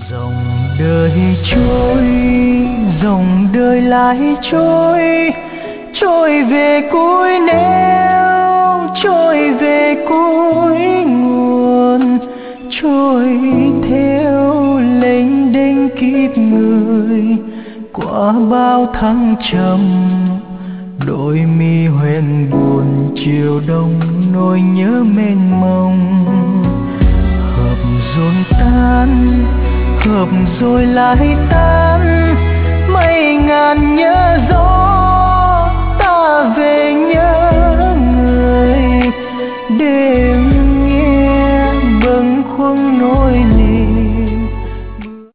Dòng đời trôi, dòng đời lại trôi, trôi về cuối nẻo, trôi về cuối nguồn, trôi theo lênh đênh kiếp người qua bao thăng trầm. Đôi mi hoen buồn chiều đông, nỗi nhớ mênh mông. Hợp rồi tan, hợp rồi lại tan, mây ngàn